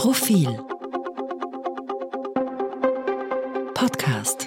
Profil Podcast.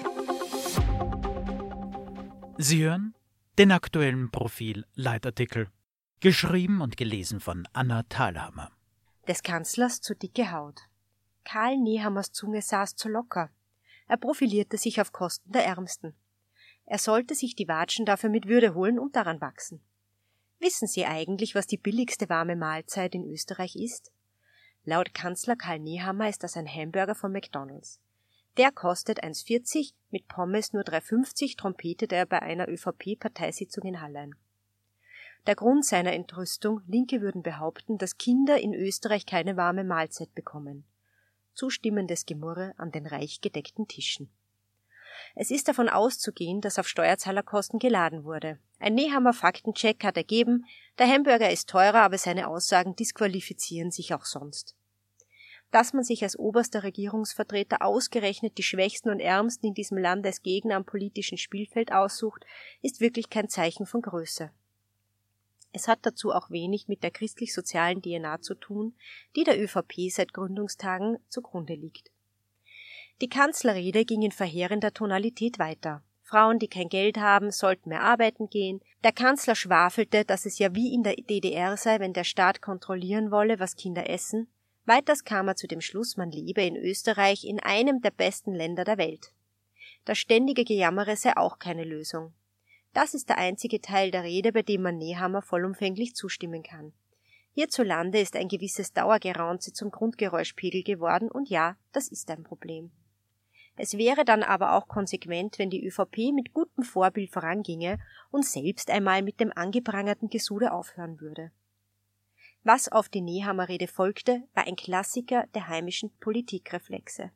Sie hören den aktuellen Profil-Leitartikel, geschrieben und gelesen von Anna Thalhammer. Des Kanzlers zu dicke Haut. Karl Nehammers Zunge saß zu locker. Er profilierte sich auf Kosten der Ärmsten. Er sollte sich die Watschen dafür mit Würde holen und daran wachsen. Wissen Sie eigentlich, was die billigste warme Mahlzeit in Österreich ist? Laut Kanzler Karl Nehammer ist das ein Hamburger von McDonald's. Der kostet 1,40, mit Pommes nur 3,50, trompetete er bei einer ÖVP-Parteisitzung in Hallein. Der Grund seiner Entrüstung: Linke würden behaupten, dass Kinder in Österreich keine warme Mahlzeit bekommen. Zustimmendes Gemurre an den reich gedeckten Tischen. Es ist davon auszugehen, dass auf Steuerzahlerkosten geladen wurde. Ein Nehammer Faktencheck hat ergeben, der Hamburger ist teurer, aber seine Aussagen disqualifizieren sich auch sonst. Dass man sich als oberster Regierungsvertreter ausgerechnet die Schwächsten und Ärmsten in diesem Land als Gegner am politischen Spielfeld aussucht, ist wirklich kein Zeichen von Größe. Es hat dazu auch wenig mit der christlich-sozialen DNA zu tun, die der ÖVP seit Gründungstagen zugrunde liegt. Die Kanzlerrede ging in verheerender Tonalität weiter. Frauen, die kein Geld haben, sollten mehr arbeiten gehen. Der Kanzler schwafelte, dass es ja wie in der DDR sei, wenn der Staat kontrollieren wolle, was Kinder essen. Weiters kam er zu dem Schluss, man lebe in Österreich in einem der besten Länder der Welt. Das ständige Gejammere sei auch keine Lösung. Das ist der einzige Teil der Rede, bei dem man Nehammer vollumfänglich zustimmen kann. Hierzulande ist ein gewisses Dauergeraunze zum Grundgeräuschpegel geworden, und ja, das ist ein Problem. Es wäre dann aber auch konsequent, wenn die ÖVP mit gutem Vorbild voranginge und selbst einmal mit dem angeprangerten Gesude aufhören würde. Was auf die Nehammer-Rede folgte, war ein Klassiker der heimischen Politikreflexe.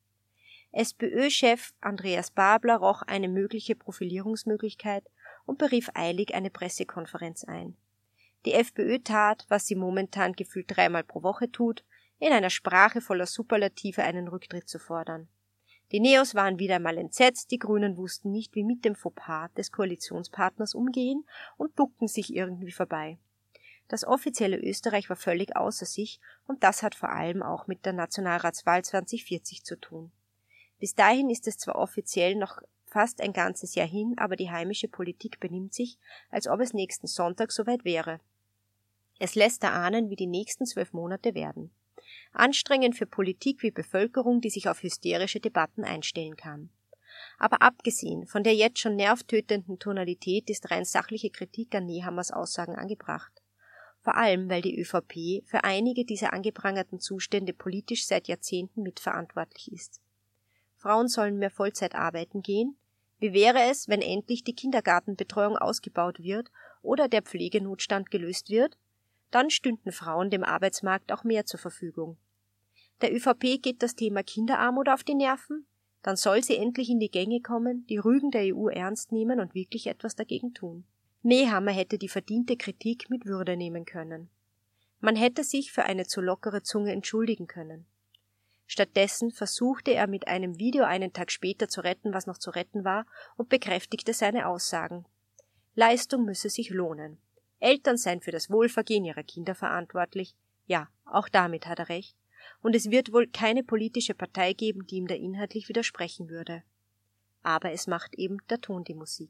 SPÖ-Chef Andreas Babler roch eine mögliche Profilierungsmöglichkeit und berief eilig eine Pressekonferenz ein. Die FPÖ tat, was sie momentan gefühlt 3-mal pro Woche tut, in einer Sprache voller Superlative einen Rücktritt zu fordern. Die Neos waren wieder einmal entsetzt, die Grünen wussten nicht, wie mit dem Fauxpas des Koalitionspartners umgehen und duckten sich irgendwie vorbei. Das offizielle Österreich war völlig außer sich, und das hat vor allem auch mit der Nationalratswahl 2040 zu tun. Bis dahin ist es zwar offiziell noch fast ein ganzes Jahr hin, aber die heimische Politik benimmt sich, als ob es nächsten Sonntag soweit wäre. Es lässt erahnen, wie die nächsten 12 Monate werden. Anstrengend für Politik wie Bevölkerung, die sich auf hysterische Debatten einstellen kann. Aber abgesehen von der jetzt schon nervtötenden Tonalität ist rein sachliche Kritik an Nehammers Aussagen angebracht. Vor allem, weil die ÖVP für einige dieser angeprangerten Zustände politisch seit Jahrzehnten mitverantwortlich ist. Frauen sollen mehr Vollzeit arbeiten gehen. Wie wäre es, wenn endlich die Kindergartenbetreuung ausgebaut wird oder der Pflegenotstand gelöst wird? Dann stünden Frauen dem Arbeitsmarkt auch mehr zur Verfügung. Der ÖVP geht das Thema Kinderarmut auf die Nerven? Dann soll sie endlich in die Gänge kommen, die Rügen der EU ernst nehmen und wirklich etwas dagegen tun. Nehammer hätte die verdiente Kritik mit Würde nehmen können. Man hätte sich für eine zu lockere Zunge entschuldigen können. Stattdessen versuchte er mit einem Video einen Tag später zu retten, was noch zu retten war, und bekräftigte seine Aussagen. Leistung müsse sich lohnen. Eltern seien für das Wohlvergehen ihrer Kinder verantwortlich. Ja, auch damit hat er recht. Und es wird wohl keine politische Partei geben, die ihm da inhaltlich widersprechen würde. Aber es macht eben der Ton die Musik.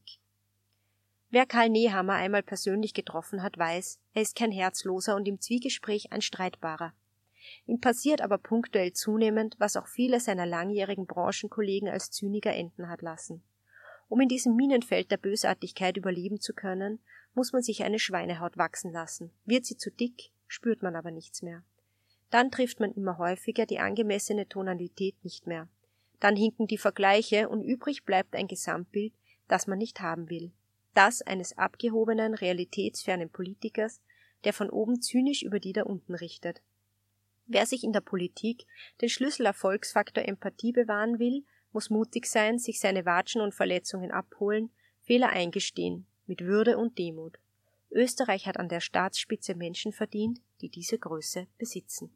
Wer Karl Nehammer einmal persönlich getroffen hat, weiß, er ist kein Herzloser und im Zwiegespräch ein Streitbarer. Ihm passiert aber punktuell zunehmend, was auch viele seiner langjährigen Branchenkollegen als Zyniker enden hat lassen. Um in diesem Minenfeld der Bösartigkeit überleben zu können, muss man sich eine Schweinehaut wachsen lassen. Wird sie zu dick, spürt man aber nichts mehr. Dann trifft man immer häufiger die angemessene Tonalität nicht mehr. Dann hinken die Vergleiche und übrig bleibt ein Gesamtbild, das man nicht haben will. Das eines abgehobenen, realitätsfernen Politikers, der von oben zynisch über die da unten richtet. Wer sich in der Politik den Schlüsselerfolgsfaktor Empathie bewahren will, muss mutig sein, sich seine Watschen und Verletzungen abholen, Fehler eingestehen, mit Würde und Demut. Österreich hat an der Staatsspitze Menschen verdient, die diese Größe besitzen.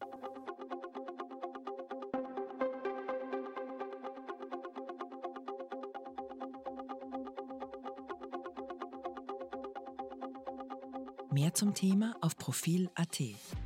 Mehr zum Thema auf Profil.at.